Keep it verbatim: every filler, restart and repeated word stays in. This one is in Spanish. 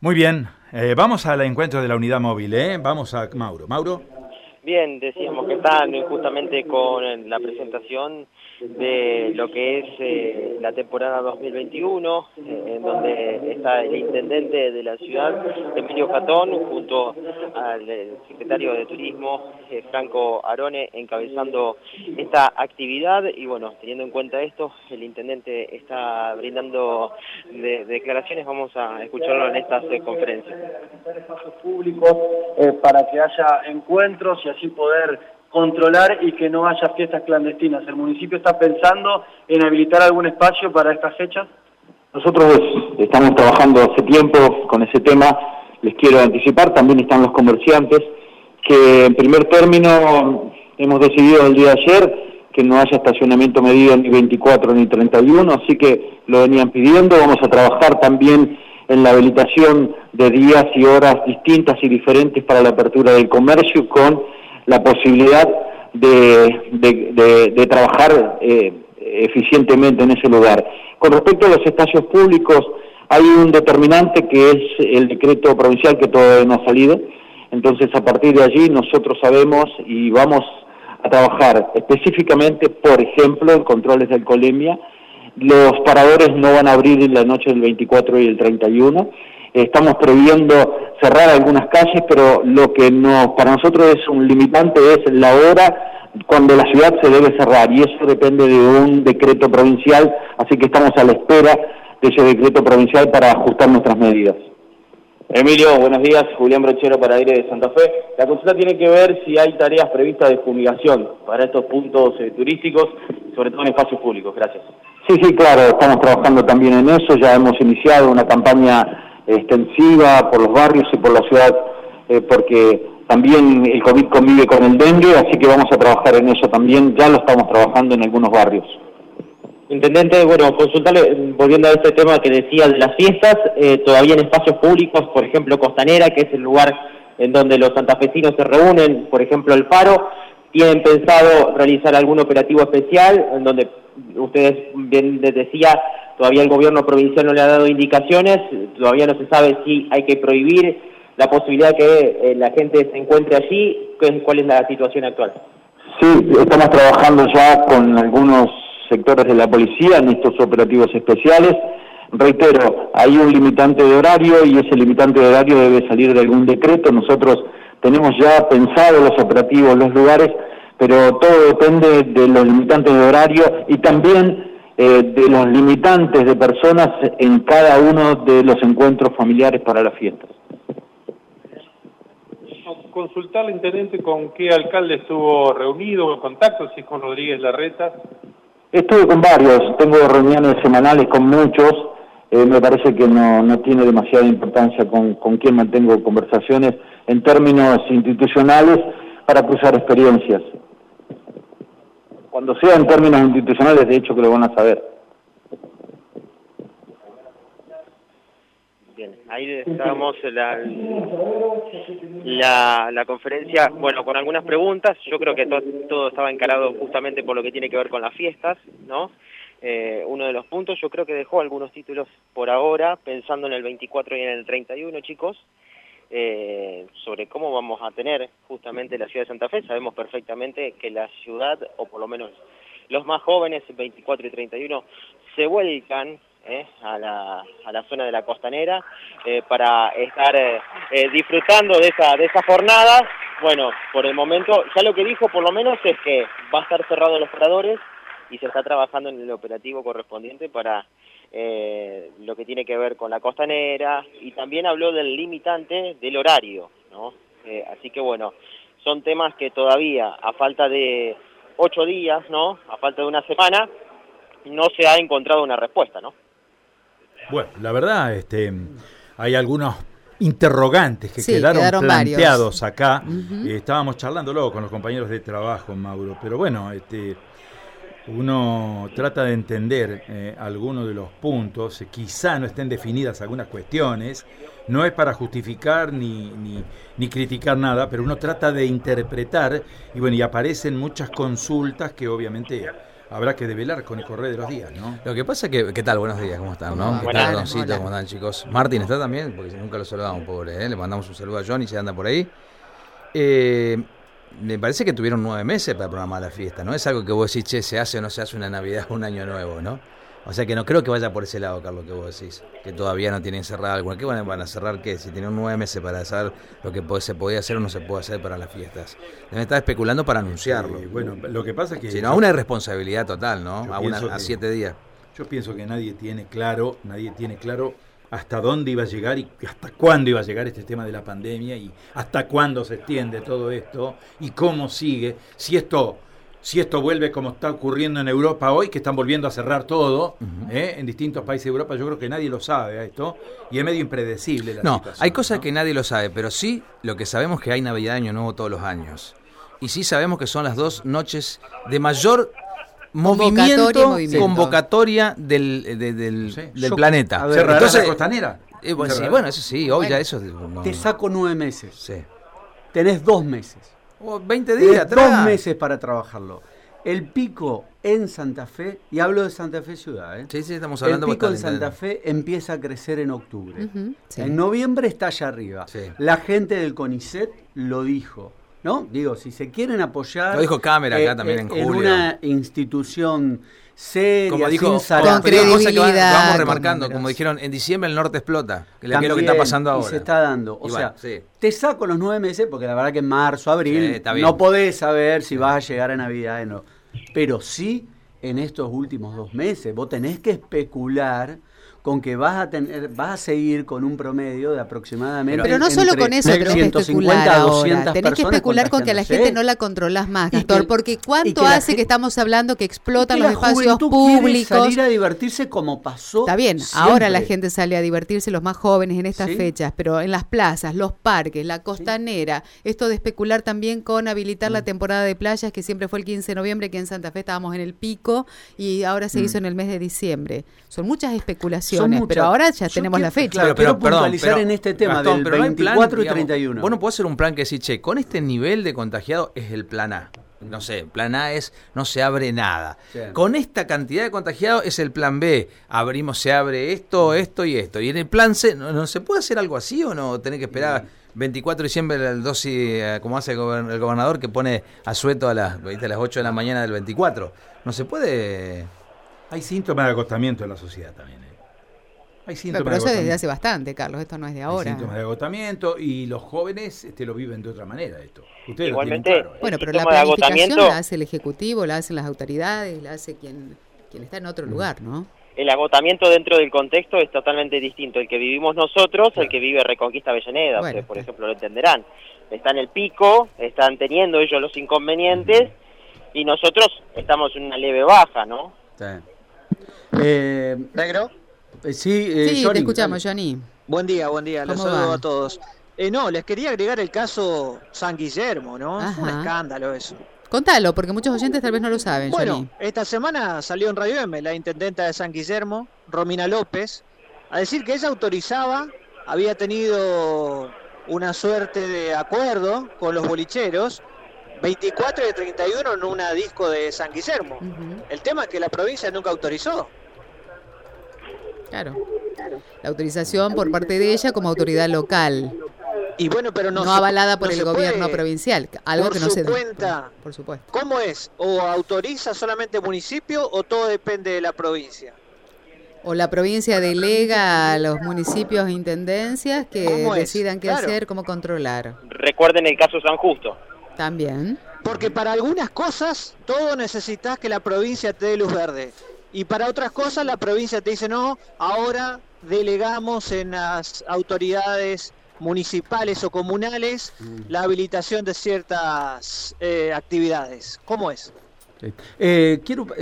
Muy bien, eh, vamos al encuentro de la unidad móvil, ¿eh? Vamos a Mauro. Mauro. Bien, decíamos que están justamente con la presentación de lo que es eh, la temporada dos mil veintiuno, eh, en donde está el intendente de la ciudad, Emilio Catón, junto al eh, secretario de Turismo, eh, Franco Arone, encabezando esta actividad. Y bueno, teniendo en cuenta esto, el intendente está brindando de, de declaraciones. Vamos a escucharlo en estas eh, conferencias. Espacios públicos eh, para que haya encuentros y así poder controlar y que no haya fiestas clandestinas. ¿El municipio está pensando en habilitar algún espacio para estas fechas? Nosotros estamos trabajando hace tiempo con ese tema. Les quiero anticipar, también están los comerciantes, que en primer término hemos decidido el día de ayer que no haya estacionamiento medido ni veinticuatro ni treinta y uno, así que lo venían pidiendo. Vamos a trabajar también en la habilitación de días y horas distintas y diferentes para la apertura del comercio, con la posibilidad de, de, de, de trabajar eh, eficientemente en ese lugar. Con respecto a los espacios públicos, hay un determinante que es el decreto provincial que todavía no ha salido. Entonces, a partir de allí nosotros sabemos y vamos a trabajar específicamente, por ejemplo, en controles de alcoholemia. Los paradores no van a abrir en la noche del veinticuatro y el treinta y uno. Estamos previendo cerrar algunas calles, pero lo que no, para nosotros es un limitante es la hora cuando la ciudad se debe cerrar, y eso depende de un decreto provincial, así que estamos a la espera de ese decreto provincial para ajustar nuestras medidas. Emilio, buenos días. Julián Brochero para Aire de Santa Fe. La consulta tiene que ver si hay tareas previstas de fumigación para estos puntos eh, turísticos, sobre todo en espacios públicos. Gracias. Sí, sí, claro, estamos trabajando también en eso. Ya hemos iniciado una campaña extensiva por los barrios y por la ciudad, eh, porque también el COVID convive con el dengue, así que vamos a trabajar en eso también. Ya lo estamos trabajando en algunos barrios. Intendente, bueno, consultarle, volviendo a este tema que decía de las fiestas, eh, todavía en espacios públicos, por ejemplo Costanera, que es el lugar en donde los santafesinos se reúnen, por ejemplo el Faro, ¿tienen pensado realizar algún operativo especial en donde ustedes bien les decía, todavía el gobierno provincial no le ha dado indicaciones, todavía no se sabe si hay que prohibir la posibilidad que eh, la gente se encuentre allí? ¿Cuál es la situación actual? Sí, estamos trabajando ya con algunos sectores de la policía en estos operativos especiales. Reitero, hay un limitante de horario y ese limitante de horario debe salir de algún decreto. Nosotros tenemos ya pensado los operativos, los lugares, pero todo depende de los limitantes de horario y también eh, de los limitantes de personas en cada uno de los encuentros familiares para las fiestas. Consultarle, intendente, con qué alcalde estuvo reunido, en contacto, si es con Rodríguez Larreta. Estuve con varios, tengo reuniones semanales con muchos, eh, me parece que no, no tiene demasiada importancia con, con quién mantengo conversaciones en términos institucionales para cruzar experiencias. Cuando sea en términos institucionales, de hecho que lo van a saber. Bien, ahí estábamos la, la, la conferencia, bueno, con algunas preguntas. Yo creo que to, todo estaba encarado justamente por lo que tiene que ver con las fiestas, ¿no? Eh, uno de los puntos, yo creo que dejó algunos títulos por ahora, pensando en el veinticuatro y en el treinta y uno, chicos, eh, sobre cómo vamos a tener justamente la ciudad de Santa Fe. Sabemos perfectamente que la ciudad, o por lo menos los más jóvenes, veinticuatro y treinta y uno, se vuelcan Eh, a, la, a la zona de la Costanera eh, para estar eh, eh, disfrutando de esa, de esa jornada. Bueno, por el momento, ya lo que dijo por lo menos es que va a estar cerrado los paradores y se está trabajando en el operativo correspondiente para eh, lo que tiene que ver con la Costanera, y también habló del limitante del horario, ¿no? Eh, así que bueno, son temas que todavía, a falta de ocho días, ¿no? A falta de una semana, no se ha encontrado una respuesta, ¿no? Bueno, la verdad, este, hay algunos interrogantes que sí, quedaron, quedaron planteados varios. acá. Uh-huh. Eh, estábamos charlando luego con los compañeros de trabajo, Mauro, pero bueno, este, uno trata de entender eh, algunos de los puntos, eh, quizá no estén definidas algunas cuestiones, no es para justificar ni, ni, ni criticar nada, pero uno trata de interpretar, y bueno, y aparecen muchas consultas que obviamente habrá que develar con el correr de los días, ¿no? Lo que pasa es que, ¿qué tal? Buenos días, ¿cómo están? ¿No? ¿Qué tal, Doncito? ¿Cómo están, chicos? Martín está también, porque nunca lo saludamos, pobre, ¿eh? Le mandamos un saludo a Johnny, si anda por ahí. Eh, me parece que tuvieron nueve meses para programar la fiesta, ¿no? Es algo que vos decís, che, se hace o no se hace una Navidad o un Año Nuevo, ¿no? O sea que no creo que vaya por ese lado, Carlos, que vos decís, que todavía no tienen cerrada alguna. ¿Qué van a cerrar qué? Si tienen nueve meses para saber lo que se podía hacer o no se puede hacer para las fiestas. Deben estar especulando para anunciarlo. Sí, bueno, lo que pasa es que... Si no, a una irresponsabilidad total, ¿no? A, una, a siete días. Yo pienso que nadie tiene claro, nadie tiene claro hasta dónde iba a llegar y hasta cuándo iba a llegar este tema de la pandemia y hasta cuándo se extiende todo esto y cómo sigue. Si esto... Si esto vuelve como está ocurriendo en Europa hoy, que están volviendo a cerrar todo, uh-huh. ¿eh? en distintos países de Europa, yo creo que nadie lo sabe a esto, y es medio impredecible la no, situación. Hay cosas ¿no? que nadie lo sabe, pero sí lo que sabemos es que hay Navidad y Año Nuevo todos los años. Y sí sabemos que son las dos noches de mayor movimiento, convocatoria, movimiento. convocatoria del, de, del, sí. del yo, planeta. A ver, Entonces, la costanera? Eh, bueno, sí, bueno, eso sí, hoy bueno, ya eso... No, te saco nueve meses. Sí. Tenés dos meses. Oh, veinte días atrás. Dos meses para trabajarlo. El pico en Santa Fe, y hablo de Santa Fe ciudad, ¿eh? Sí, sí, estamos hablando. El pico en Santa Fe empieza a crecer en octubre. Uh-huh, sí. En noviembre está allá arriba. Sí. La gente del CONICET lo dijo, ¿no? Digo, si se quieren apoyar... Lo dijo Cámara acá eh, también en julio. En una institución seria, como dijo, sin con credibilidad. Que vamos remarcando, como dijeron, en diciembre el norte explota, que es lo que está pasando ahora. Y se está dando. O y sea, va, sí. te saco los nueve meses, porque la verdad que en marzo, abril, sí, no podés saber si vas a llegar a Navidad o no. Pero sí, en estos últimos dos meses, vos tenés que especular con que vas a tener, vas a seguir con un promedio de aproximadamente. Pero no solo con eso tenés que especular ahora. Tenés que especular con que a la gente no la controlás más, Gastón, porque cuánto hace gente, que estamos hablando que explotan que los espacios públicos. Salir a divertirse como pasó. Está bien, siempre. Ahora la gente sale a divertirse, los más jóvenes en estas ¿Sí? fechas, pero en las plazas, los parques, la costanera, ¿Sí? esto de especular también con habilitar mm. la temporada de playas, que siempre fue el quince de noviembre, que en Santa Fe estábamos en el pico y ahora se mm. hizo en el mes de diciembre. Son muchas especulaciones. Pero ahora ya Yo tenemos quiero, la fecha. Claro, pero, pero puntualizar pero, en este tema Gastón, del veinticuatro no y treinta y uno. Vos no podés hacer un plan que decir, che, con este nivel de contagiado es el plan A. No sé, plan A es no se abre nada. Sí. Con esta cantidad de contagiados es el plan B. Abrimos, se abre esto, esto y esto. Y en el plan C, ¿no, no se puede hacer algo así o no? Tenés que esperar veinticuatro de diciembre el dosis, como hace el gobernador, que pone asueto a las, ¿viste? a las ocho de la mañana del veinticuatro. No se puede... Hay síntomas de agotamiento en la sociedad también. ¿eh? Hay pero, pero eso desde hace bastante, Carlos, esto no es de ahora. Hay síntomas de agotamiento y los jóvenes este, lo viven de otra manera esto. Ustedes Igualmente, lo tienen claro, ¿eh? Bueno, pero la planificación la hace el Ejecutivo, la hacen las autoridades, la hace quien, quien está en otro mm. lugar, ¿no? El agotamiento dentro del contexto es totalmente distinto. El que vivimos nosotros, claro. el que vive Reconquista Avellaneda, bueno, ustedes por sí. ejemplo lo entenderán. Está en el pico, están teniendo ellos los inconvenientes mm. y nosotros estamos en una leve baja, ¿no? Sí. Eh, ¿Negro? Sí, eh, sí Johnny, te escuchamos, dale. Johnny. Buen día, buen día, los saludo va? a todos. Eh, no, les quería agregar el caso San Guillermo, ¿no? Ajá. Un escándalo eso. Contalo, porque muchos oyentes tal vez no lo saben, Bueno, Johnny. Esta semana salió en Radio M la intendenta de San Guillermo, Romina López, a decir que ella autorizaba, había tenido una suerte de acuerdo con los bolicheros, veinticuatro y treinta y uno en una disco de San Guillermo. Uh-huh. El tema es que la provincia nunca autorizó. Claro. La autorización por parte de ella como autoridad local. Y bueno, pero no, no se, avalada por no el gobierno provincial, algo por que no su se cuenta. Por, por supuesto. ¿Cómo es? ¿O autoriza solamente el municipio o todo depende de la provincia? O la provincia delega a los municipios e intendencias que decidan qué claro. hacer, cómo controlar. Recuerden el caso San Justo. También. Porque para algunas cosas todo necesitas que la provincia te dé luz verde. Y para otras cosas la provincia te dice no, ahora delegamos en las autoridades municipales o comunales mm. la habilitación de ciertas eh, actividades. ¿Cómo es? Sí. Eh, quiero